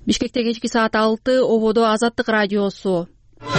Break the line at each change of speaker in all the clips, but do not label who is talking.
Бишкекте кечки саат 6, ободо Азаттык радиосу.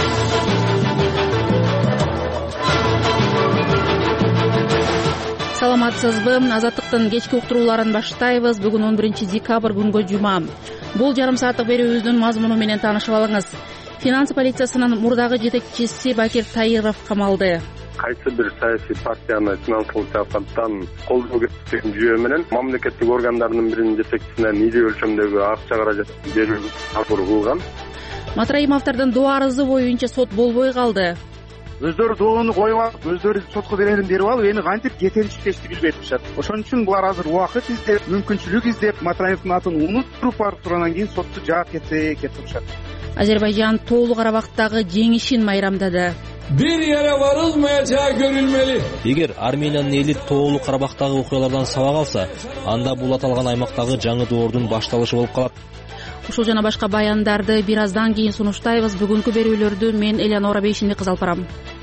Саламатсызбы? Азаттыктын кечки уктурууларын баштайбыз. Бүгүн 11 декабрь күнгө жума. Бул жарым сааттык берүүбүздүн мазмуну менен таанышып алыңыз. Финанс полициясынын мурдагы жетекчиси Бакир Таиров камалды.
Кайсы бир саясий партияны финансылык жааттан колдоо кеткен жүйө менен мамлекеттик органдардын биринин жетекчисине ири өлчөмдөгү акча каражат берүүгө аркылуу кылган.
Матраимовдордун доо арызы боюнча сот болбой калды.
Өздөрү доону коюп алып, өздөрү сотко берерин берип алып, эми кантип жетелиштешти билбей турушат. Ошон үчүн булар азыр убакыт издеп, мүмкүнчүлүк издеп, Матраимовдун атын унуттуруп барып турандан кийин сотту жаап кетсе кеп турушат.
Азербайжан Тоолу Карабактагы жеңишин майрамдады.
Bir yere varılmayacağı görülmeli.
Эгер Армениянын эли Тоолу Карабактагы окуялардан сабак алса, анда бул аталган аймактагы жаңы доордун башталышы болуп калат.
Ушул жана башка баяндарды бир аздан кийин сунуштайбыз. Бүгүнкү берүүлөрдү мен Элеонора Бейшинбек алып барам.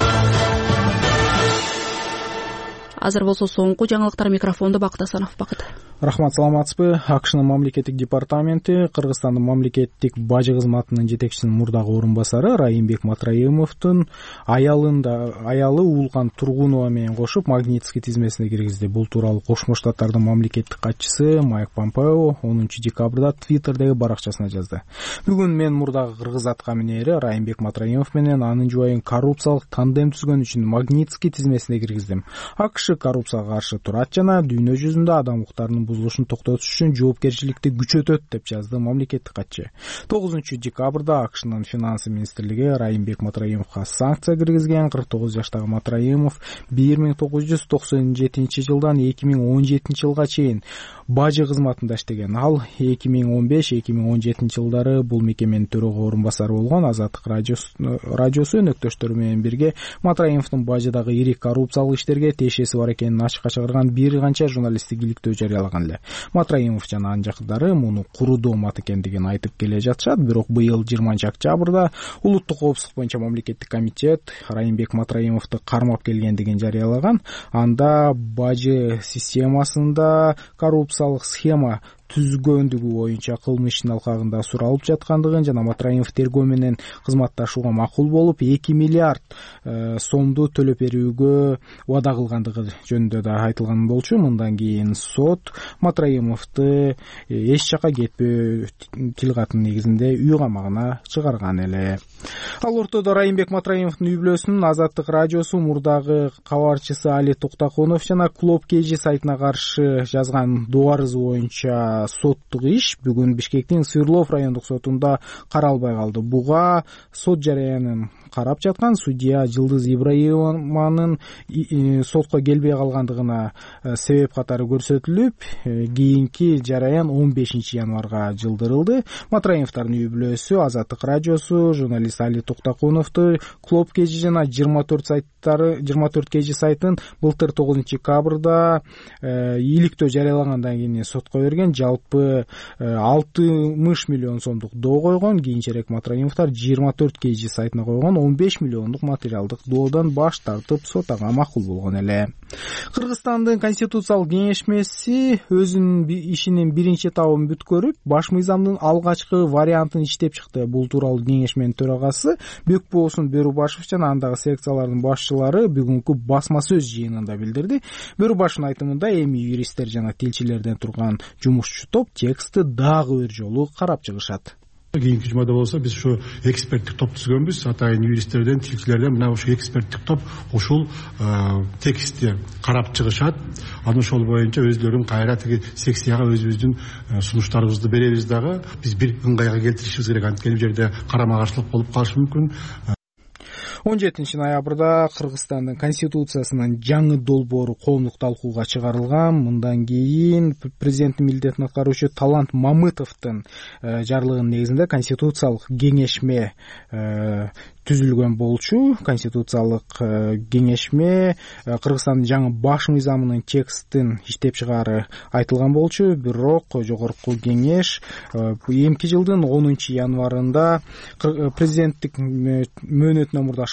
Азыр болсо соңку жаңылыктар микрофонду Бакыт Асанов. Бакыт.
Рахмат, саламатсызбы? АКШнын мамлекеттик департаменти Кыргызстандын мамлекеттик бажы кызматынын жетекчисинин мурдагы орун басары Раимбек Матраимовдун аялы Уулган Тургунова менен кошуп Магнитский тизмесине киргизди. Бул тууралуу Кошмо Штаттардын мамлекеттик катчысы Майк Помпео 10 декабрда Твиттердеги баракчасына жазды. Бүгүн мен мурдагы кыргыз аткаминери Раимбек Матраимов менен анын жубайын коррупциялык тандем түзгөн үчүн Магнитский тизмесине киргиздим. АКШ коррупцияга каршы турат жана дүйнө жүзүндө адам укуктарынын бузулушун токтотуш үчүн жоопкерчиликти күчөтөт деп жазды мамлекеттик катчы. 9 декабрда АКШнын финансы министрлиги Раимбек Матраимовго санкция киргизген. 49 жаштагы Матраимов 1997 жылдан 2017 жылга чейин бажы кызматында иштеген. Ал 2015-2017 жылдары бул мекеменин төрөгө орун басары болгон. Азаттык радиосу өнөктөштөрү менен бирге Матраимовдун бажыдагы ири коррупциялык иштерге тиешеси бар экенин ачыкка чыгарган бир канча журналисттик иликтөө жарыялаган эле. Матраимов жана анын жакындары муну куру доомат экендигин айтып келе жатышат. Бирок быйыл 20 октябрда улуттук коопсуздук боюнча мамлекеттик комитет Раимбек Матраимовду кармап келгендигин жарыялаган. Анда бажы системасында коррупциялык схема түзгөндүгү боюнча кылмыш ишин алкагында суралып жаткандыгын жана Матраимов тергөө менен кызматташууга макул болуп 2 миллиард сомду төлөп берүүгө убада кылгандыгы жөнүндө да айтылган болчу. Мындан кийин сот Матраимовду эч жака кетпөө тил катын негизинде үй камагына чыгарган эле. Ал ортодо Раимбек Матраимовдун үй бүлөсүнүн Азаттык радиосу мурдагы кабарчысы Али Токтакунов жана Клуб KG сайтына каршы жазган доо арызы боюнча соттук иш бүгүн Бишкектин Свердлов райондук сотунда каралбай калды. Буга сот жараянын карап жаткан судья Жылдыз Ибраимованын сотко келбей калгандыгына себеп катары көрсөтүлүп, кийинки жараян 15 январга жылдырылды. Матраимовдордун үй бүлөсү Азаттык радиосу журналист Али Токтакуновду Клуб KG жана 24 KG сайтын былтыр 9 декабрда иликтөө жарыялагандан кийин сотко берген. Жалпы 60 миллион сомдук доо койгон. Кийинчерээк Матраимовдор 24 KG сайтына койгон 15 миллиондук материалдык доодон баш тартып сотага макул болгон эле. Кыргызстандын конституциялык кеңешмеси өзүнүн ишинин биринчи этабын бүткөрүп, баш мыйзамдын алгачкы вариантын иштеп чыкты. Бул тууралуу кеңешменин төрагасы Бекболсун Бөрүбашев жана андагы секциялардын башчылары бүгүнкү басма сөз жыйынында билдирди. Бөрүбашевдин айтымында эми юристтер жана тилчилерден турган жумушчу топ текстти дагы бир жолу карап чыгышат.
Кийинки жумада болсо биз ушу эксперттик топ түзгөнбүз. Атайын юристтерден, тилчилерден мына ушу эксперттик топ ушул текстти карап чыгышат. Анын ошол боюнча өздөрүн кайра тиги секцияга өзүбүздүн сунуштарыбызды беребиз дагы. Биз бир ыңгайга келтиришибиз керек. Анткени бул жерде карама каршылык болуп калышы мүмкүн.
17 ноябрда Кыргызстандын конституциясынын жаңы долбоору коомдук талкууга чыгарылган. Мындан кийин президенттин милдетин аткаруучу Талант Мамытовдун жарлыгынын негизинде конституциялык кеңешме түзүлгөн болчу. Конституциялык кеңешме Кыргызстандын жаңы баш мыйзамынын текстин иштеп чыгаары айтылган болчу. Бирок жогорку кеңеш эмки жылдын 10 январында президенттик мөөнөтүнөн мурда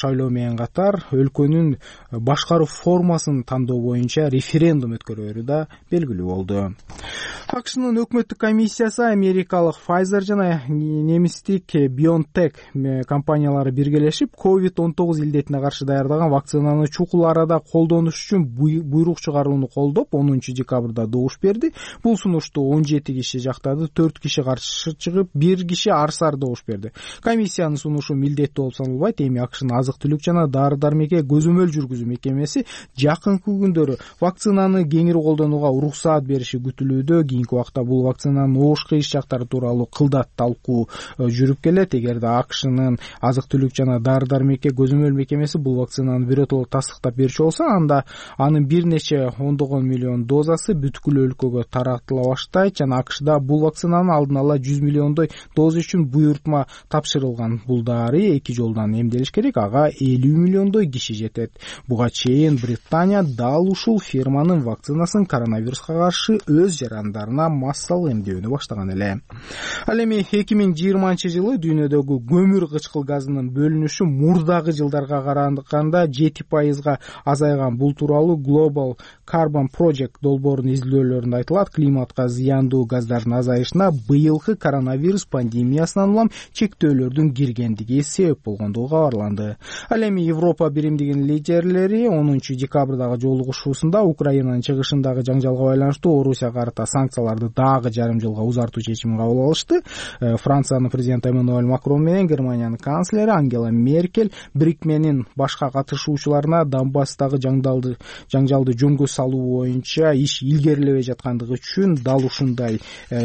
шайлоо менен катар өлкөнүн башкаруу формасын тандоо боюнча референдум өткөрөөрү да белгилүү болду. АКШнын өкмөттүк комиссиясы америкалык Pfizer жана немистик BioNTech компаниялары биргелешип COVID-19 илдетине каршы даярдаган вакцинаны чукул арада колдонуш үчүн буйрук чыгарууну колдоп 10 декабрда добуш берди. Бул сунушту 17 киши жактады, 4 киши каршы чыгып, 1 киши арсар добуш берди. Комиссиянын сунушу милдеттүү болуп саналбайт. Эми АКШнын азык-түлүк жана дары-дармекке көзөмөл жүргүзүү мекемеси жакынкы күндөрү вакцинаны кеңири колдонууга уруксаат бериши күтүлүүдө. Кийинки убакта бул вакцинанын оош кыйыш жактары тууралуу кылдат талкуу жүрүп келет. Эгерде АКШнын азык-түлүк жана дары-дармекке көзөмөл мекемеси бул вакцинаны биротоло тастыктап берчү болсо, анда анын бир нече ондогон миллион дозасы бүткүл өлкөгө таратыла баштайт жана АКШда бул вакцинанын алдын ала 100 миллиондой доза үчүн буйртма тапшырылган. Бул дары 2 жолдан эмделиш керек, ага 50 миллиондой киши жетет. Буга чейин Британия дал ушул фирманын вакцинасын коронавируска каршы өз жарандарына массалык эмдөөнү баштаган эле. Ал эми 2020-жылы дүйнөдөгү көмүр кычкыл газынын бөлүнүшү мурдагы жылдарга караганда 7% азайган. Бул тууралуу Global Carbon Project долбоорунун изилдөөлөрүндө айтылат. Климатка зыяндуу газдардын азайышына быйылкы коронавирус пандемиясынан улам чектөөлөрдүн киргендиги себеп болгондугу кабарланды. Ал эми Европа биримдигинин лидерлери 10 декабрдагы жолугушуусунда Украинанын чыгышындагы жаңжалга байланыштуу Орусияга карата санкцияларды дагы жарым жылга узартуу чечимин кабыл алышты. Франциянын президенти Эммануэль Макрон менен Германиянын канцлери Ангела Меркель бирикменин башка катышуучуларына Донбасстагы жаңжалды жөнгө салуу боюнча иш илгерилебей жаткандыгы үчүн дал ушундай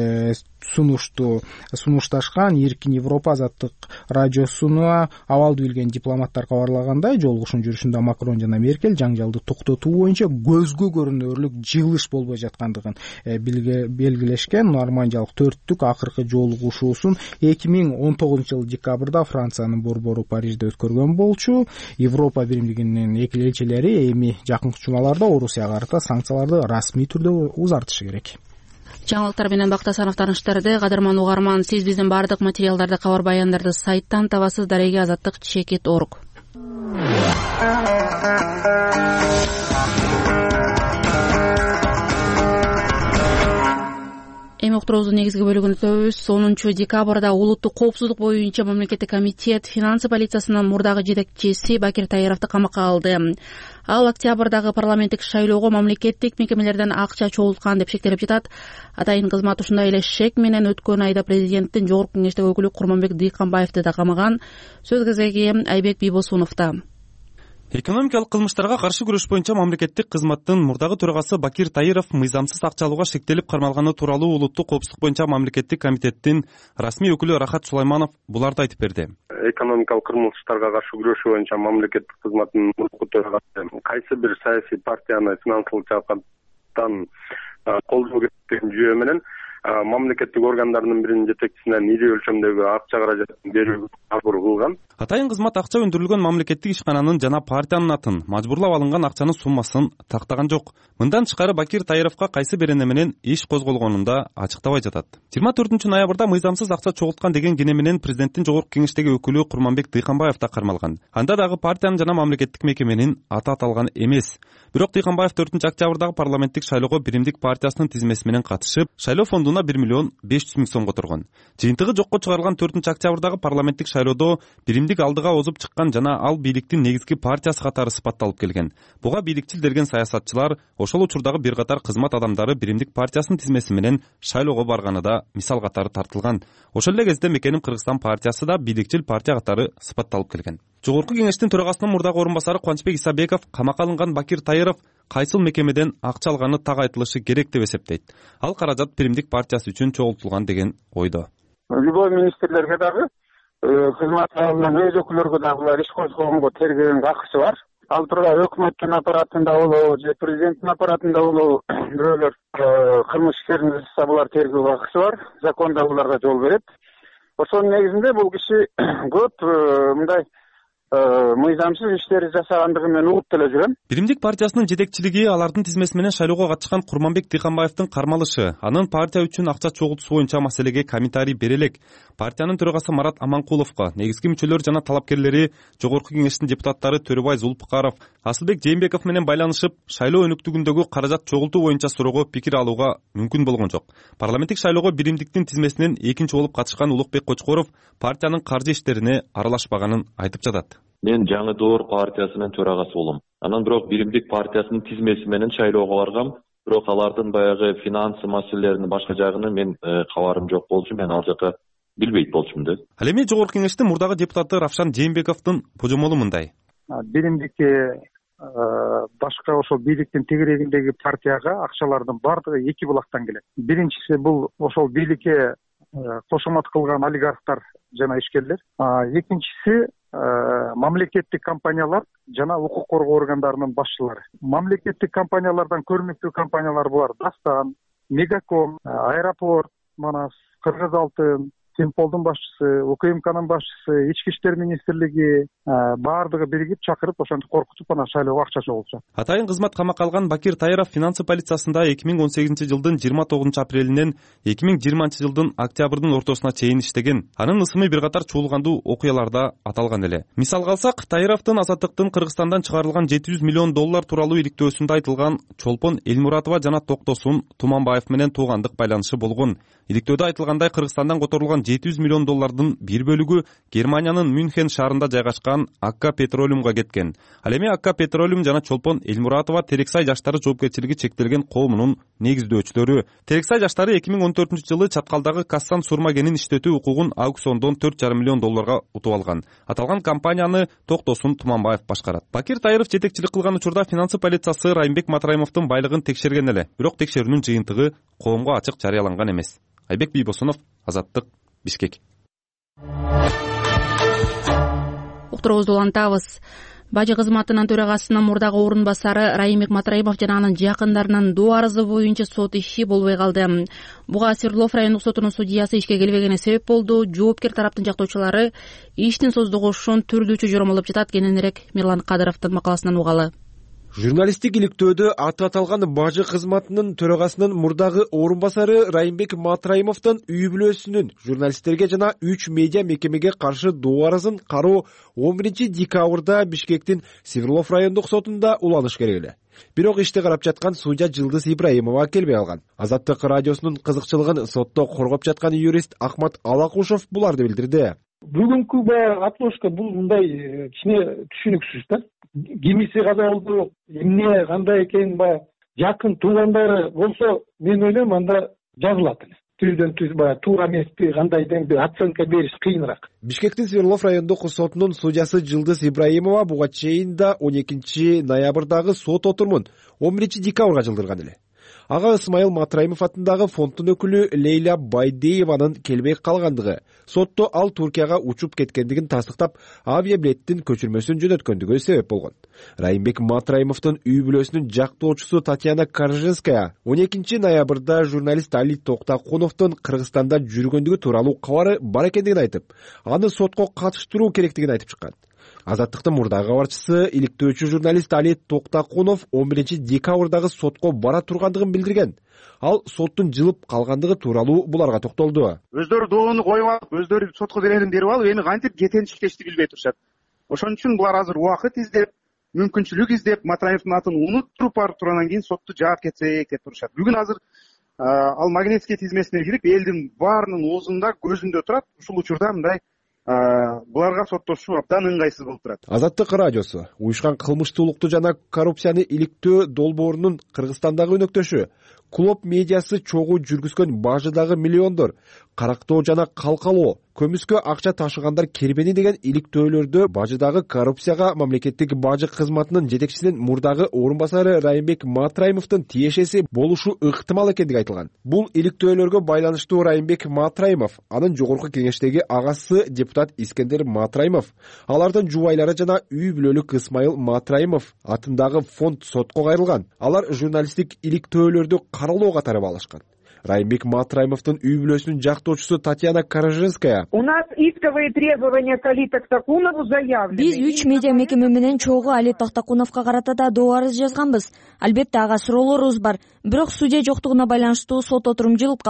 сунушташкан. Эркин Европа азаттык радиосуна абалды билген дипломаттар кабарлагандай, жолугушуунун жүрүшүндө Макрон жана Меркель жаңжалды токтотуу боюнча көзгө көрүнөрлүк жылыш болбой жаткандыгын белгилешкен. Нормандиялык төрттүк акыркы жолугушуусун 2019 декабрда Франциянын борбору Парижде өткөргөн болчу. Европа биримдигинин эки элчилери эми жакынкы жумаларда Орусияга карата санкцияларды расмий түрдө узартышы керек.
Жаңылыктар менен Бактасанов тааныштырды. Кадырман угарман, сиз биздин бардык материалдарды, кабар баяндарды сайттан табасыз. Дареги азаттык @org. Эми уктуруубуздун негизги бөлүгүн өтөбүз. 10 декабрда улуттук коопсуздук боюнча мамлекеттик комитет финансы полициясынын мурдагы жетекчиси Бакир Таировду камакка алды. Ал октябрдагы парламенттик шайлоого мамлекеттик мекемелерден акча чогулткан деп шектелип жатат. Атайын кызмат ушундай эле шек менен өткөн айда президенттин жогорку кеңештеги өкүлү Курманбек Дыйканбаевди да камаган. Сөз кезеги Айбек Бийбосуновдо.
Экономикалык кылмыштарга каршы күрөш боюнча мамлекеттик кызматтын мурдагы төрагасы Бакир Таиров мыйзамсыз акча алууга шектелип кармалганы тууралуу улуттук коопсуздук боюнча мамлекеттик комитеттин расмий өкүлү Рахат Сулайманов буларды айтып берди.
Экономикалык кылмыштарга каршы күрөш боюнча мамлекеттик кызматтын мурдагы төрагасы кайсы бир саясий партияны финансылык жааттан колдоо керек жүйө менен мамлекеттик органдардын биринин жетекчисинен ири өлчөмдөгү акча каражатын берүүгө мажбур кылган.
Атайын кызмат акча өндүрүлгөн мамлекеттик ишкананын жана партиянын атын, мажбурлап алынган акчанын суммасын тактаган жок. Мындан тышкары Бакир Таировго кайсы берене менен иш козголгонун да ачыктабай жатат. 24 ноябрда мыйзамсыз акча чогулткан деген кене менен президенттин жогорку кеңештеги өкүлү Курманбек Дыйканбаев да кармалган. Анда дагы партиянын жана мамлекеттик мекеменин аты аталган эмес. Бирок Дыйканбаев 4 октябрдагы парламенттик шайлоого Биримдик партиясынын тизмеси менен катышып, шайлоо фондуна 1 миллион 500 миң сомго турган. Жыйынтыгы жокко чыгарылган 4 октябрдагы парламенттик шайлоодо Биримдик алдыга озуп чыккан жана ал бийликтин негизги партиясы катары сыпатталып келген. Буга бийликчил деген саясатчылар, ошол учурдагы бир катар кызмат адамдары Биримдик партиясынын тизмеси менен шайлоого барганы да мисал катары тартылган. Ошол эле кезде Мекеним Кыргызстан партиясы да бийликчил партия катары сыпатталып келген. Жогорку кеңештин төрагасынын мурдагы орун басары Кубанычбек Исабеков камакка алынган Бакир Таиров кайсыл мекемеден акча алганы так айтылышы керек деп эсептейт. Ал каражат Биримдик партиясы үчүн чогултулган деген ойдо.
Любой министрлерге дагы кызмат алган өз өкүлдөргө дагы булар иш козгогонго тергөөнгө акысы бар. Ал тургай өкмөттүн аппаратында болобу же президенттин аппаратында болобу бирөөлөр кылмыш иштерин жасаса булар тергөөгө акысы бар. Законда буларга жол берет. Ошонун негизинде бул киши көп мындай мыйзамсыз иштерди жасагандыгын мен угуп деле жүрөм.
Биримдик партиясынын жетекчилиги алардын тизмеси менен шайлоого катышкан Курманбек Дыйканбаевдин кармалышы, анын партия үчүн акча чогултуусу боюнча маселеге комментарий бере элек. партиянын төрагасы Марат Аманкуловго негизги мүчөлөр жана талапкерлери Жогорку Кеңештин депутаттары Төрөбай Зулпукаров, Асылбек Жээнбеков менен байланышып, шайлоо өнүктүгүндөгү каражат чогултуу боюнча суроого пикир алууга мүмкүн болгон жок. Парламенттик шайлоого биримдиктин тизмесинен экинчи болуп катышкан Улукбек Кочкоров партиянын каржы иштерине аралашпаганын айтып жатат.
Мен Жаңы Доор партиясынын төрагасы болом. Анан бирок биримдик партиясынын тизмеси менен шайлоого баргам. Бирок алардын баягы финансы маселелеринин башка жагына мен кабарым жок болчу, мен ал жака билбейт болчумун да.
Ал эми Жогорку Кеңештин мурдагы депутаты Равшан Жээнбековдун божомолу мындай.
Биримдикке башка ошол бийликтин тегерегиндеги партияга акчалардын баардыгы эки булактан келет. Биринчиси бул ошол бийликке кошомат кылган олигархтар жана ишкерлер. Экинчиси мамлекеттик компаниялар жана укук коргоо органдарынын башчылары. Мамлекеттик компаниялардан көрүнүктүү компаниялар булар: Дастан, Мегаком, Аэропорт, Манас, Кыргыз Алтын, Темполдун башчысы, УКМКнын башчысы, Ички иштер министрлиги баардыгы биригип чакырып ошентип коркутуп анан шайлоого акча чогултушат.
Атайын кызмат камакка алган Бакир Тайыров финансы полициясында 2018 жылдын 29 апрелинен 2020 жылдын октябрдын ортосуна чейин иштеген. Анын ысымы бир катар чуулгандуу окуяларда аталган эле. Мисалга алсак, Тайыровдун Азаттыктын Кыргызстандан чыгарылган $700 миллион туралуу иликтөөсүндө айтылган Чолпон Элмуратова жана Токтосун Туманбаев менен туугандык байланышы болгон. Иликтөөдө айтылгандай, Кыргызстандан которулган $700 миллион бир бөлүгү Германиянын Мюнхен шаарында жайгашкан Акка Петролиумга кеткен. Ал эми Акка Петролиум жана Чолпон Элмуратова Терексай жаштары жоопкерчилиги чектелген коомунун негиздөөчүлөрү. Терексай жаштары 2014 жылы Чаткалдагы Кассан Сурма кенин иштетүү укугун аукциондон $4,5 миллион утуп алган. Аталган компанияны Токтосун Туманбаев башкарат. Бакир Тайыров жетекчилик кылган учурда финансы полициясы Райымбек Матраимовдун байлыгын текшерген эле. Бирок текшерүүнүн жыйынтыгы коомго ачык жарыяланган эмес. Айбек Бийбосунов, Азаттык, Бишкек.
Уктуруубузду улантабыз. Бажы кызматынын төрагасынын мурдагы орун басары Райымбек Матраимов жана анын жакындарынын доо арызы боюнча сот иши болбой калды. Буга Свердлов райондук сотунун судьясы ишке келбегени себеп болду. Жоопкер тараптын жактоочулары иштин создугушун түрдүүчү жоромолоп жатат. Кененирээк Мирлан Кадыровдун макаласынан угалы.
Журналисттик иликтөөдө аты аталган бажы кызматынын төрагасынын мурдагы орун басары Райымбек Матраимовдун үй бүлөсүнүн журналисттерге жана 3 медиа мекемеге каршы доо арызын кароо 11 декабрда Бишкектин Свердлов райондук сотунда уланыш керек эле. Бирок ишти карап жаткан судья Жылдыз Ибраимова келбей алган. Азаттык радиосунун кызыкчылыгын сотто коргоп жаткан юрист Ахмат Алакушев буларды билдирди.
Бүгүнкү отложка бул мындай кичине түшүнүксүз да. Кимиси каза болду, эмне кандай экен, жакын туугандары болсо, мен ойлойм анда жазылат эле. Түздөн түз туура эмеспи, кандай деген оценка бериш кыйыныраак.
Бишкектин Свердлов райондук сотунун судьясы Жылдыз Ибраимова буга чейин да 12 ноябрдагы сот отурумун 11 декабрга жылдырган эле. Ага Исмайыл Матраимов атындагы фонддун өкүлү Лейла Байдееванын келбей калгандыгы, сотто ал Туркияга учуп кеткендигин тастыктап, авиабилеттин көчүрмөсүн жөнөткөндүгү себеп болгон. Райымбек Матраимовдун үй бүлөсүнүн жактоочусу Татьяна Каржинская 12 ноябрда журналист Али Токтакуновдун Кыргызстанда жүргөндүгү тууралуу кабары бар экендигин айтып, аны сотко катыштыруу керектигин айтып чыккан. Азаттыктын мурдагы кабарчысы иликтөөчү журналист Али Токтакунов 11 декабрдагы сотко бара тургандыгын билдирген. Ал соттун жылып калгандыгы тууралуу буларга токтолду.
Өздөрү доону коюп алып, өздөрү сотко делегин берип алып, эми кантип кетенчиктешти билбей турушат. Ошон үчүн булар азыр убакыт издеп, мүмкүнчүлүк издеп, Матраимовдун атын унуттуруп барып турандан кийин сотту жаап кетсек деп турушат. Бүгүн азыр ал Магнитский тизмесине кирип, элдин баарынын оозунда, көзүндө турат. Ушул учурда мындай буларга соттошуу абдан ыңгайсыз болуп турат.
Азаттык радиосу уюшкан кылмыштуулукту жана коррупцияны иликтөө долбоорунун Кыргызстандагы өнөктөшү, клуб медиасы чогуу жүргүзгөн бажыдагы миллиондор, карактоо жана калкалоо, көмүскө акча ташыгандар кербени деген иликтөөлөрдө бажыдагы коррупцияга мамлекеттик бажы кызматынын жетекчисинин мурдагы орун басары Райымбек Матраимовдун тиешеси болушу ыктымал экендиги айтылган. Бул иликтөөлөргө байланыштуу Райымбек Матраимов, анын жогорку кеңештеги агасы депутат Искендер Матраимов, алардын жубайлары жана үй бүлөлүк Исмайыл Матраимов атындагы фонд сотко кайрылган. Алар журналисттик иликтөөлөрдү каралоо катары баалашкан. Райымбек Матраимовдун үй бүлөсүнүн жактоочусу Татьяна Каржинская.
У нас исковые требования к Али Токтакунову заявлены.
Биз 3 медиа мекеме менен чогуу Али Токтакуновго карата да доо арыз жазганбыз. Албетте ага суроолорубуз бар. Бирок судья жоктугуна байланыштуу сот отурум жылып калды.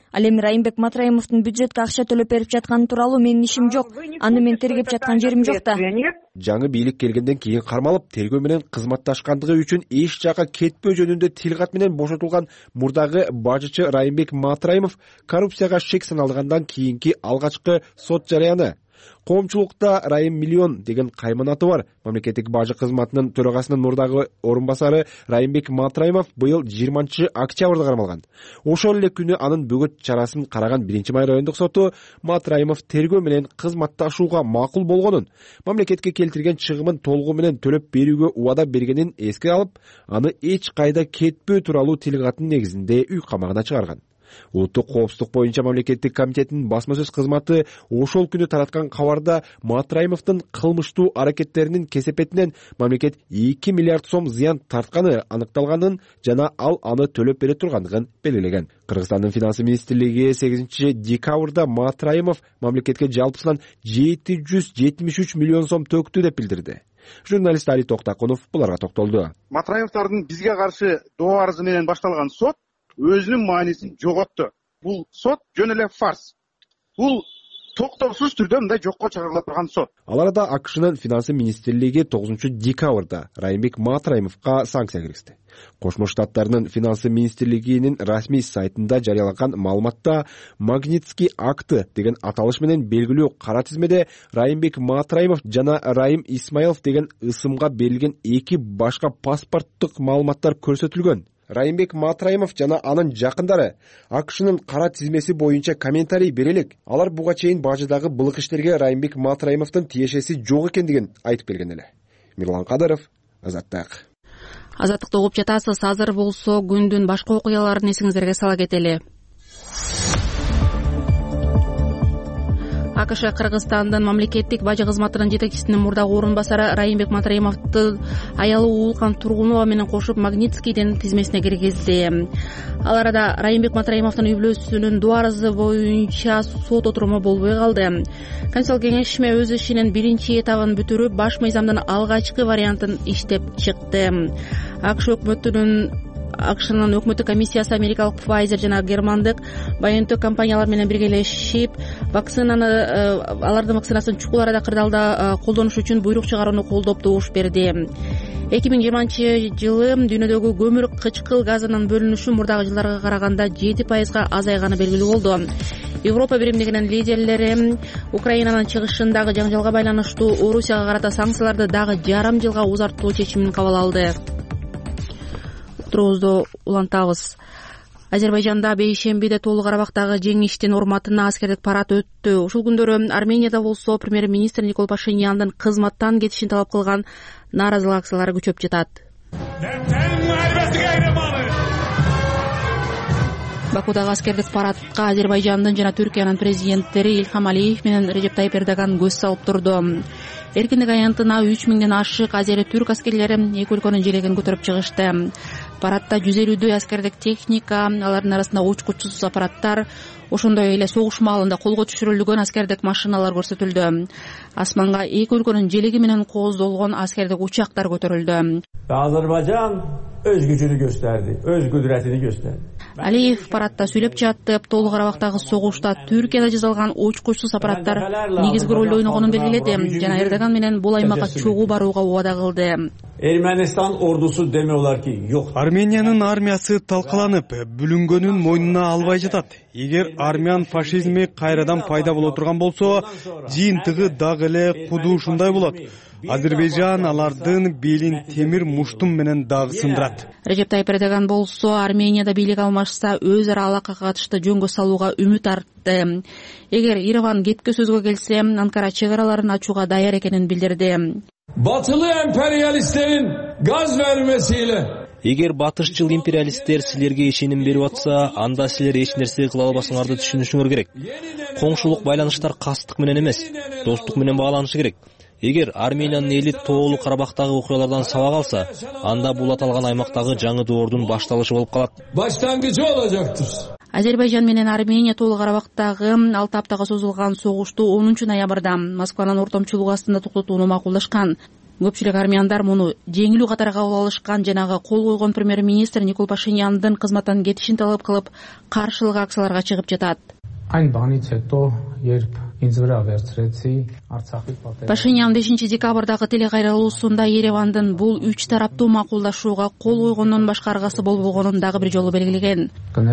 Ал эми Райымбек Матраимовдун бюджетке акча төлөп берип жатканы тууралуу менин ишим жок. Аны мен тергеп жаткан жерим жок да.
Жаңы бийлик келгенден кийин кармалып, тергөө менен кызматташкандыгы үчүн эч жакка кетпөө жөнүндө тилкат менен бошотулган мурдагы бажычы Райымбек Матраимов коррупцияга шек саналгандан кийинки алгачкы сот жараяны. Коомчулукта Райым миллион деген кайман аты бар. Мамлекеттик бажы кызматынын төрагасынын мурдагы орун басары Райымбек Матраимов быйыл 20-октябрда кармалган. Ошол эле күнү анын бөгөт чарасын караган 1-май райондук соту Матраимов тергөө менен кызматташууга макул болгонун, мамлекетке келтирген чыгымын толугу менен төлөп берүүгө убада бергенин эске алып, аны эч кайда кетпөө тууралуу тилкаттын негизинде үй камагына чыгарган. Улуттук коопсуздук боюнча мамлекеттик комитеттин басма сөз кызматы ошол күнү тараткан кабарда Матраимовдун кылмыштуу аракеттеринин кесепетинен мамлекет 2 миллиард сом зыян тартканы аныкталганын жана ал аны төлөп бере тургандыгын белгилеген. Кыргызстандын финансы министрлиги 8-декабрда Матраимов мамлекетке жалпысынан 773 миллион сом төктү деп билдирди. Журналист Али Токтакунов буларга токтолду.
Матраимовдордун бизге каршы доо арызы менен башталган сот өзүнүн маанисин жоготту. Бул сот жөн эле фарс. Бул токтоосуз түрдө мындай жокко чыгарыла турган сот.
Ал арада АКШнын финансы министрлиги 9-декабрда Райымбек Матраимовго санкция киргизди. Кошмо Штаттарынын финансы министрлигинин расмий сайтында жарыяланган маалыматта Магнитский акты деген аталыш менен белгилүү кара тизмеде Райымбек Матраимов жана Райым Исмаилов деген ысымга берилген 2 башка паспорттук маалыматтар көрсөтүлгөн. Райымбек Матраимов жана анын жакындары АКШнын кара тизмеси боюнча комментарий берелик. Алар буга чейин бажыдагы былык иштерге Райымбек Матраимовдун тиешеси жок экендигин айтып келген эле. Мирлан Кадыров, Азаттык.
Азаттыкты угуп жатасыз. Азыр болсо күндүн башка окуяларын эсиңиздерге сала кетели. АКШ Кыргызстандын мамлекеттик бажы кызматынын жетекчисинин мурдагы орун басары Райымбек Матраимовду аялы Уулкан Тургунова менен кошуп Магнитскийдин тизмесине киргизди. Ал арада Райымбек Матраимовдун үй-бүлөсүнүн доо арызы боюнча сот отуруму болбой калды. Конституциялык кеңешме өз ишинин 1-чи этабын бүтүрүп, баш мыйзамдын алгачкы вариантын иштеп чыкты. АКШнын өкмөттүк комиссиясы америкалык Pfizer жана германдык BioNTech компаниялар менен биргелешип алардын вакцинасын чукул арада кырдаалда колдонуш үчүн буйрук чыгарууну колдоп добуш берди. 2020-жылы дүйнөдөгү көмүр кычкыл газынын бөлүнүшү мурдагы жылдарга караганда 7% азайганы белгилүү болду. Европа биримдигинин лидерлери Украинанын чыгышындагы жаңжалга байланыштуу Орусияга карата санкцияларды дагы жарым жылга узартуу чечимин кабыл алды. Турубузду улантабыз. Азербайжанда бейшембиде Тоолуу Карабактагы жеңиштин урматына аскердик парад өттү. Ушул күндөрү Арменияда болсо премьер-министр Никол Пашиняндын кызматтан кетишин талап кылган нааразылык акциялары күчөп жатат. Бакудагы аскердик парадка Азербайжандын жана Түркиянын президенттери Илхам Алиев менен Режеп Тайип Эрдоган көз салып турду. Эркиндик аянтына 3000ден ашык азери түрк аскерлери эки өлкөнүн желегин көтөрүп чыгышты. Парадда 150 аскердик техника, алардын арасында учкучсуз аппараттар, ошондой эле согуш маалында колго түшүрүлгөн аскердик машиналар көрсөтүлдү. Асманга эки өлкөнүн желеги менен кооздолгон аскердик учактар көтөрүлдү.
Азербайжан өз күчүнү gösterdi, өз кудуретini gösterdi.
Алиев парадда сүйлөп жатып, Тоолуу Карабактагы согушта Түркияда жасалган учкучсуз аппараттар негизги ролду ойногонун белгиледи жана Эрдоган менен бул аймакка чогуу барууга убада кылды.
Ermenistan ordusu demiyorlar ki yok.
Армениянын армиясы талкаланып, бүлүнгөнүн мойнуна албай жатат. Эгер армян фашизми кайрадан пайда боло турган болсо, жыйынтыгы дагы эле куду ушундай болот. Азербайжан алардын белин темир муштум менен дагы сындырат.
Режеп Тайип Эрдоган болсо Арменияда бийлик алмашса өз ара алакага катышты жөнгө салууга үмүт артты. Эгер Ереван кетке сөзгө келсе, Анкара чек араларын ачууга даяр экенин билдирди.
Batılı emperyalistlerin gaz vermesiyle
Эгер батышчыл империалисттер силерге ишеним берип атса, анда силер эч нерсе кыла албасыңарды түшүнүшүңөр керек. Коңшулук байланыштар кастык менен эмес, достук менен багланышы керек. Эгер Армениянын эли Тоолуу Карабактагы окуялардан сабак алса, анда бул аталган аймактагы жаңы доордун башталышы болуп калат.
Başlangıcı olacaktır.
Азербайжан менен Армения Тоолуу Карабактагы 6 аптага созулган согушту 10 ноябрда Москванын ортомчулугу астында токтотууну макулдашкан. Көпчүлүк армяндар муну жеңилүү катары кабыл алышкан, жанагы кол койгон премьер-министр Никол Пашиняндын кызматтан кетишин талап кылып, каршылык акцияларга чыгып жатат. Пашинян 5 декабрдагы телекайрылуусунда Еревандын бул 3 тараптуу макулдашууга кол койгондон башка аргасы болбогонун дагы бир жолу белгилеген.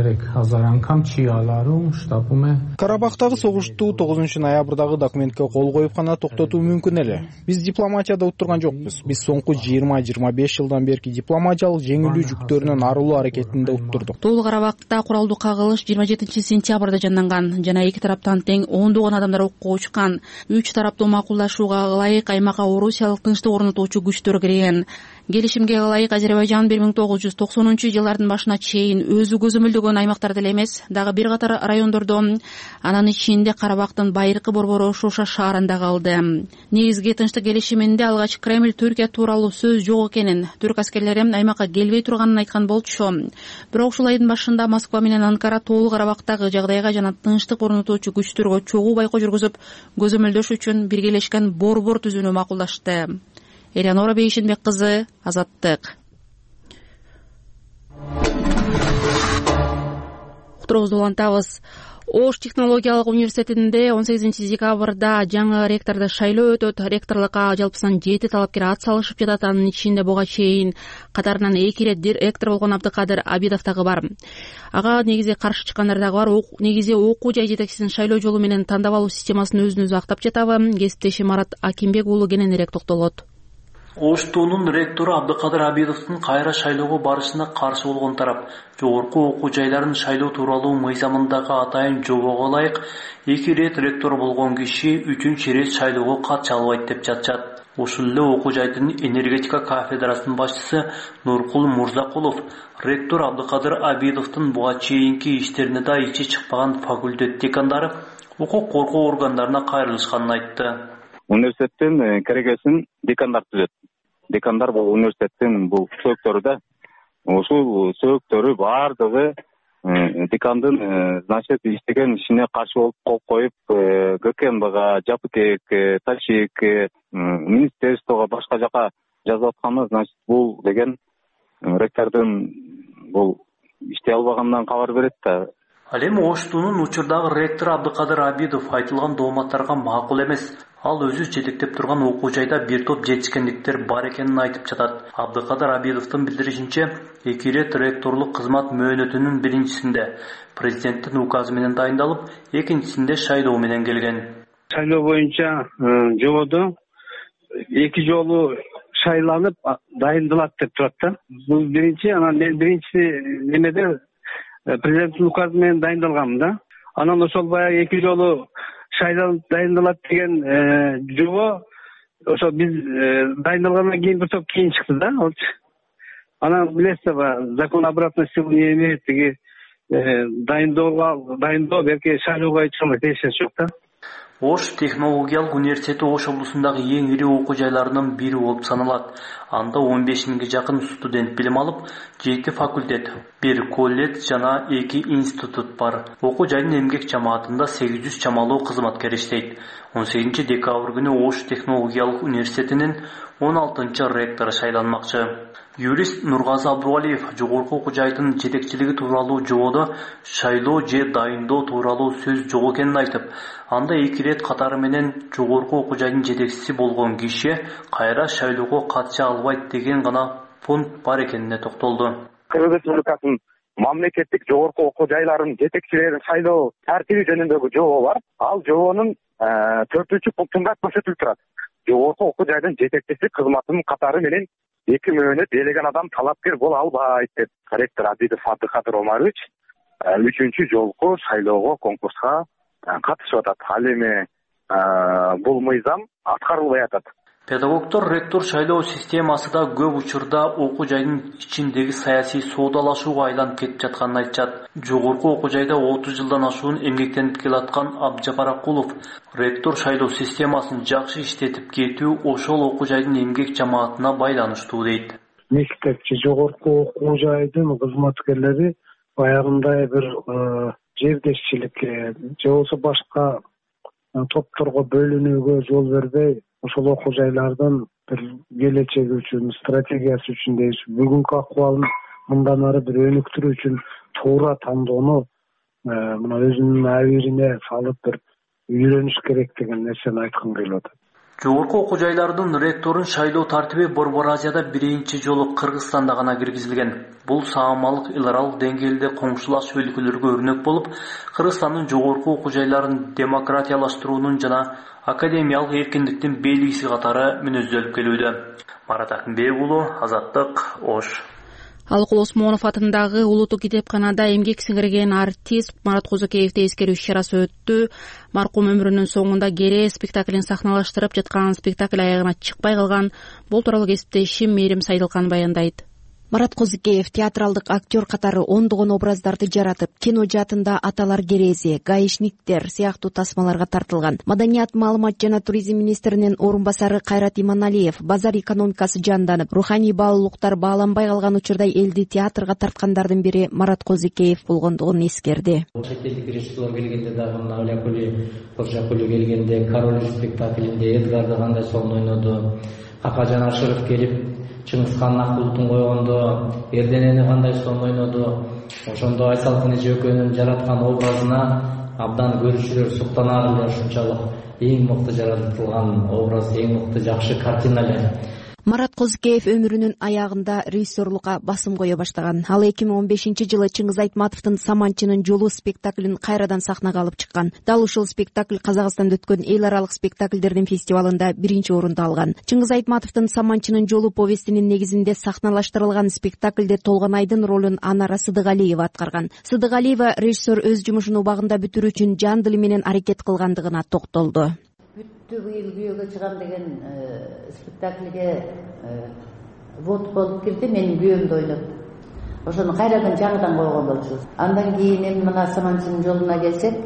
Карабактагы согушту 9 ноябрдагы документке кол коюп гана токтотуу мүмкүн эле. Биз дипломатияда уттурган жокпуз. Биз соңку 20-25 жылдан берки дипломатиялык жеңилүү жүктөрүнөн арылуу аракетинде уттурдук. Тоолуу Карабакта куралдуу кагылыш 27 сентябрда жанданган жана эки тараптан тең ондогон адамдар окко учкан. 3 тараптуу макулдашууга ылайык аймакка орусиялык тынчтык орнотуучу күчтөр кирген. Келишимге ылайык Азербайжан 1990-жылдардын башына чейин өзү көзөмөлдөгөн аймактарда эле эмес, дагы бир катар райондордо, анын ичинде Карабактын байыркы борбору Шоша шаарында калды. Негизги тынчтык келишиминде алгач Кремль Түркия тууралуу сөз жок экенин, түрк аскерлери аймакка келбей турганын айткан болчу. Бирок ушул айдын башында Москва менен Анкара Тоолуу Карабактагы жагдайга жана тынчтык орнотуучу күчтөргө чогуу байкоо жүргүзүп, көзөмөлдөш үчүн биргелешкен борбор түзүүнү макулдашты. Элеонора Бейшенбек кызы, Азаттык. Уктуруубузду улантабыз. Ош технологиялык университетинде 18 декабрда жаңы ректорду шайлоо өтөт. Ректорлукка жалпысынан 7 талапкер ат салышып жатат. Анын ичинде буга чейин катарынан 2 рет ректор болгон Абдыкадыр Абидов дагы бар. Ага негизи каршы чыккандар дагы бар. Негизи окуу жай жетекчисин шайлоо жолу менен тандап алуу системасын өзүнүзү актап жатабы? Кесиптеши Марат Акимбек уулу кененирээк токтолот.
Оштунун ректору Абдыкадыр Абидовдун кайра шайлоого барышына каршы болгон тарап жогорку окуу жайларын шайлоо тууралуу мыйзамындагы атайын жобого ылайык 2 рет ректор болгон киши 3-чү ирет шайлоого катыша албайт деп жатышат. Ошол эле окуу жайдын энергетика кафедрасынын башчысы Нуркул Мурзакулов ректор Абдыкадыр Абидовдун буга чейинки иштерине да ичи чыкпаган факультет декандары укук коргоо органдарына кайрылышканын айтты.
Университеттин керегесин декандар түзөт. Декандар бул университеттин бул сөктөрү да. Ушул сөктөрү бардыгы декандын значит иштеген ишине каршы болуп кол коюп, ГКМБга, Жапытек, Тачик, министерствого башка жака жазып атканы, значит бул деген ректордун бул иштей албаганынан кабар берет да.
Ал эми Оштунун учурдагы ректору Абдыкадыр Абидов айтылган дооматтарга макул эмес. Ал өзү жетектеп турган окуу жайда бир топ жетишкендиктер бар экенин айтып жатат. Абдыкадыр Абидовдун билдиришинче, 2 рет ректорлук кызмат мөөнөтүнүн биринчисинде президенттин указы менен дайындалып, экинчисинде шайлоо менен келген.
Шайлоо боюнча жободо 2 жолу шайланып дайындалат деп турат да. Бул биринчи, анан биринчиси немеде президенттин указы менен дайындалган да. Анан ошол баягы 2 жолу шайланып дайындалат деген жобо ошо биз дайындалгандан кийин бир топ кийин чыкты да. Анан билесизби, закон обратной силы не имеет, тиги дайындоо берки шайлоого чыкмай тиешеси жок да.
Ош технологиялык университети Ош облусундагы эң ири окуу жайларынын бири болуп саналат. Анда 15 миңге жакын студент билим алып, 7 факультет, 1 колледж жана 2 институт бар. Окуу жайдын эмгек жамаатында 800 чамалуу кызматкер иштейт. 18 декабрь күнү Ош технологиялык университетинин 16-чы ректору шайланмакчы. Юрист Нургазы Абдуалиев жогорку окуу жайдын жетекчилиги тууралуу жободо шайлоо же дайындоо тууралуу сөз жок экенин айтып, анда 2 рет катары менен жогорку окуу жайдын жетекчиси болгон киши кайра шайлоого катыша албайт деген гана пункт бар экенине токтолду.
Кыргыз Республикасынын мамлекеттик жогорку окуу жайларынын жетекчилерин шайлоо тартиби жөнүндөгү жобо бар. Ал жобонун 4-пунктунда көрсөтүлүп турат. Жогорку окуу жайдын жетекчиси кызматынын катары менен 2 мөөнөт элеген адам талапкер боло албайт деп ректор Абидов Абдыкадыр Омарович 3-чү жолку шайлоого конкурска катышып атат. Ал эми бул мыйзам аткарылбай атат.
Педагогдор ректор шайлоо системасы да көп учурда окуу жайдын ичиндеги саясий соодалашууга айланып кетип жатканын айтышат. Жогорку окуу жайда 30 жылдан ашуун эмгектенип келаткан Абжапар Акулов ректор шайлоо системасын жакшы иштетип кетүү ошол окуу жайдын эмгек жамаатына байланыштуу дейт.
Мектепчи жогорку окуу жайдын кызматкерлери баягындай бир жердешчиликке же болбосо башка топторго бөлүнүүгө жол бербей, ошол окуу жайлардын бир келечеги үчүн, стратегиясы үчүн дейбиз, бүгүнкү акыбалын мындан ары бир өнүктүрүү үчүн туура тандоону мына өзүнүн абийирине салып бир үйрөнүш керек деген нерсени айткым келип атат.
Жогорку окуу жайлардын ректорун шайлоо тартиби Борбор Азияда биринчи жолу Кыргызстанда гана киргизилген. Бул саамалык эл аралык деңгээлде коңшулаш өлкөлөргө өрнөк болуп, Кыргызстандын жогорку окуу жайларын демократиялаштыруунун жана академиялык эркиндиктин белгиси катары мүнөздөлүп келүүдө. Марат Акынбек уулу, Азаттык, Ош.
Алыкул Осмонов атындагы улуттук китепканада эмгек сиңирген артист Марат Козукеевди эскерүү иш-чарасы өттү. Маркум өмүрүнүн соңунда Кере спектаклин сахналаштырып жаткан спектакль аягына чыкпай калган. Бул тууралуу кесиптешим Мээрим Сайдылкан баяндайт.
Марат Козукеев театралдык актер катары ондогон образдарды жаратып, кино жаатында Аталар керези, Гаишниктер сыяктуу тасмаларга тартылган. Маданият, маалымат жана туризм министринин орун басары Кайрат Иманалиев базар экономикасы жанданып, руханий баалуулуктар бааланбай калган учурда элди театрга тарткандардын бири Марат Козукеев болгондугун эскерди.
Шетелдик режиссерлор келгенде дагы мына Олякули, Поржакули келгенде Король спектаклинде Эдгарды кандай сонун ойноду, Акажан Ашыров келип Чыңгызхандын Акбулутун койгондо Эрденени кандай сонун ойноду. Ошондо Айсалкын эжекөнүн жараткан образына абдан көрүүчүлөр суктанар эле. Ушунчалык эң мыкты жаратылган образ, эң мыкты жакшы картина эле.
Марат Козукеев өмүрүнүн аягында режиссерлукка басым кое баштаган. Ал 2015-жылы Чыңгыз Айтматовдун Саманчынын жолу спектаклин кайрадан сахнага алып чыккан. Дал ушул спектакль Казакстанда өткөн эл аралык спектакльдердин фестивалында биринчи орунду алган. Чыңгыз Айтматовдун Саманчынын жолу повестинин негизинде сахналаштырылган спектакльде Толгонайдын ролун Анара Сыдыгалиева аткарган. Сыдыгалиева режиссер өз жумушун убагында бүтүрүү үчүн жан дили менен аракет кылгандыгына токтолду.
Бүттү быйыл күйөөгө чыгам деген спектакльге вот болуп кирди, менин күйөөмдү ойноп. Ошону кайрадан жаңыдан койгон болчубуз. Андан кийин эми мына Саманчынын жолуна келсек,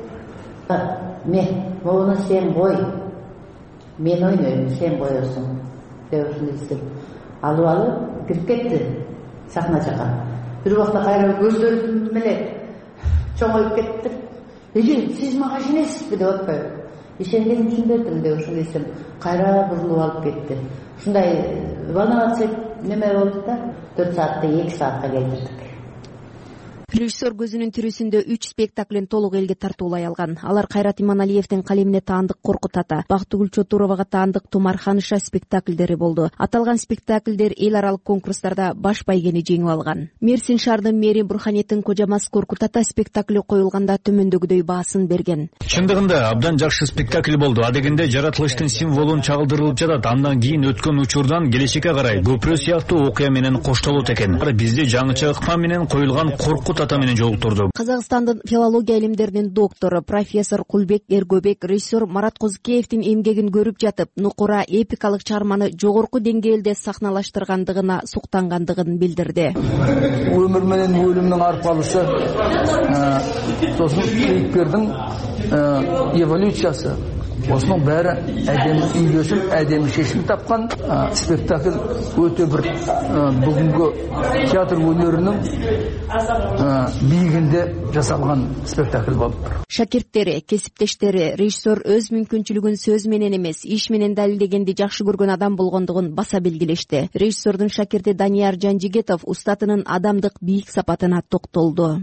моуну сен кой, мен ойнойм, сен коесуң деп ушундай истеп алып кирип кетти сахна жака. Бир убакта кайра көздөрүм эле чоңоюп кетти. Эже, сиз мага ишенесизби деп атпайбы? Ишенгеним үчүн бердим деп ушундай десем, кайра бурулуп алып кетти. Ушундай волноваться неме болду да, 4 саатты 2 саатка келтирдик.
Режиссер көзүнүн тирүүсүндө 3 спектаклин толук элге тартуулай алган. Алар Кайрат Иманалиевдин калемине таандык Коркут ата, Бактыгүл Чотуровага таандык Тумар Ханыша спектакльдери болду. Аталган спектакльдер эл аралык конкурстарда баш байгени жеңип алган. Мерсин шаардын мэри Бурханеттин Кожамаз Коркут ата спектакли коюлганда төмөндөгүдөй баасын берген.
Чындыгында абдан жакшы спектакль болду. Адегенде жаратылыштын символун чагылдырылып жатат. Андан кийин өткөн учурдан келечекке карай көпүрө сыяктуу окуя менен коштолот экен. Бизде жаңыча ыкма менен коюлган Коркут ата менен жолуктурду.
Казакстандын филология илимдеринин доктору профессор Кулбек Эргөбек режиссер Марат Козукеевдин эмгегин көрүп жатып, нукура эпикалык чыгарманы жогорку деңгээлде сахналаштыргандыгына суктангандыгын билдирди.
Өмүр менен өлүмдүн арпалышы, сосын кейипкердин эволюциясы. Осының бәрі әдемі үйлесіп, әдемі шешім тапқан спектакль өте бір бүгінгі театр өнерінің биігінде жасалған спектакль болып тұр.
Шакирттери, кесиптештери, режиссер өз мүмкүнчүлүгүн сөз менен эмес, иш менен далилдегенди жакшы көргөн адам болгондугун баса белгилешти. Режиссердин шакирти Данияр Жанжигетов устатынын адамдык бийик сапатына токтолду.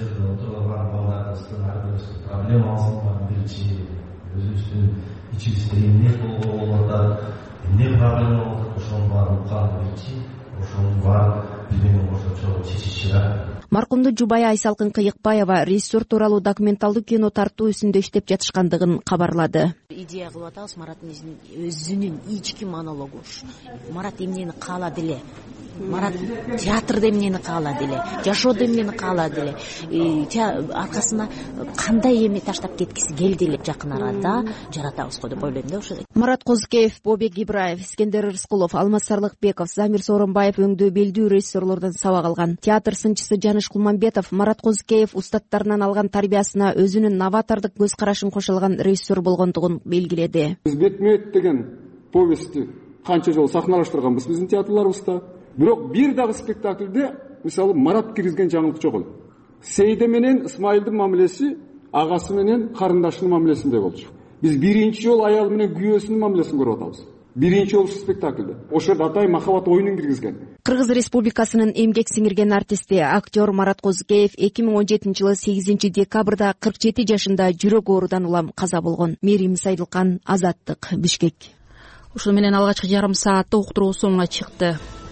İçerisinde emniyet olmalarda ne проблема oldu, ошонун баарын уккан биринчи, ошонун баарын билген ошо чечишчилер.
Маркумдун жубайы Айсалкын Кыйыкбаева режиссер тууралуу документалдуу кино тартуу исинде иштеп жатышкандыгын кабарлады.
Идея кылып атабыз, Мараттын өзүнүн ички монологу. Марат эмнени каалады эле? Марат театрда эмнени каалады эле? Жашоодо эмнени каалады эле? Аркасына кандай эме таштап кеткиси келди эле жакын арада жаратабыз го деп ойлойм да ошо.
Марат Козукеев, Бобек Ибраев, Искендер Рыскулов, Алмаз Сарлыкбеков, Замир Сооронбаев өңдүү белдүү режиссерлордон сабак алган. Театр сынчысы Жаныш Кулманбетов Марат Козукеев устаттарынан алган тарбиясына өзүнүн новатордук көз карашын кошо алган режиссер болгондугун белгиледи.
Бетмет деген повестти канча жолу сахналаштырганбыз биздин театрларыбызда. Бирок бир дагы спектакльде мисалы Марат киргизген жаңылык жок эле. Сейде менен Исмайылдын мамилеси агасы менен карындашынын мамилесинде болчу. Биз биринчи жолу аял менен күйөөсүнүн мамилесин көрүп атабыз. биринчи жолу спектаклде ошол жерде атай махабат оюнун киргизген.
Кыргыз Республикасынын эмгек сиңирген артисти актер Марат Козукеев 2017 жылы 8 декабрда 47 жашында жүрөк оорудан улам каза болгон. Мерим Сайдылкан, Азаттык, Бишкек.
Ушуну менен алгачкы жарым саатта уктуруу сонуна чыкты.